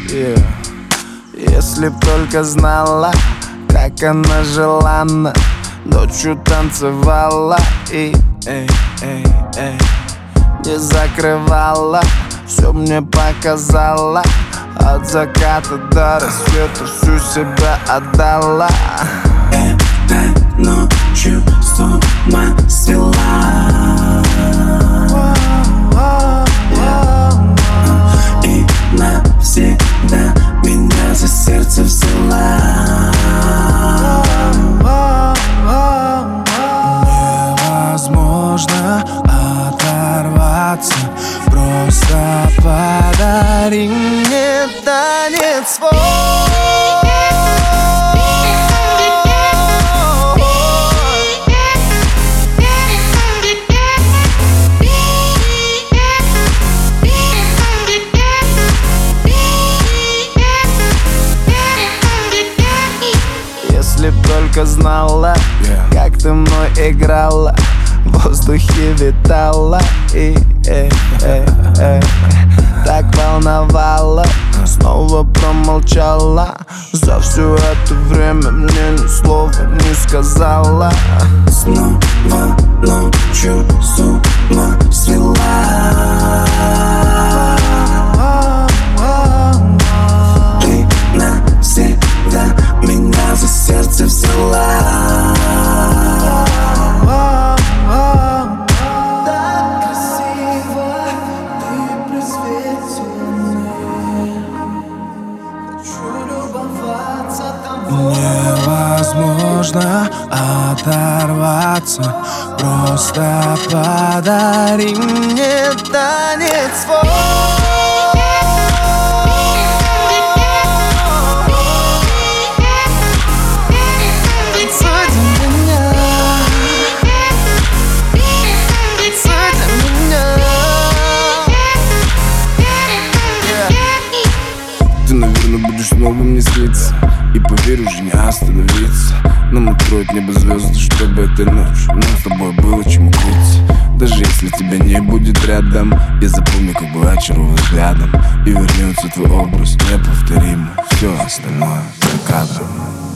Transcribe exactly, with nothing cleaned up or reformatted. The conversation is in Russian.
Yeah. Если б только знала, как она желанна, ночью танцевала и эй, эй, эй, не закрывала, все мне показала. От заката до рассвета всю себя отдала. Этой ночью с ума свела и навсегда меня за сердце взяла. Невозможно оторваться, просто подари мне танец свой. Если б только знала, yeah, как ты мной играла, в воздухе витала и эй, эй, эй, так волновала, снова промолчала. За все это время мне ни слова не сказала. Снова ночью с ума свела и навсегда меня за сердце взяла. Так красиво ты при свете луны, хочу любоваться тобой. Невозможно оторваться, просто подари мне танец свой. Ты, наверное, будешь снова мне сниться, и поверь, уже не остановиться. Нам откроют небо звезды, чтобы этой ночью нам с тобой было чему крыться. Даже если тебя не будет рядом, я запомню, как бы очарую взглядом, и вернется твой образ неповторимый. Все остальное за кадром.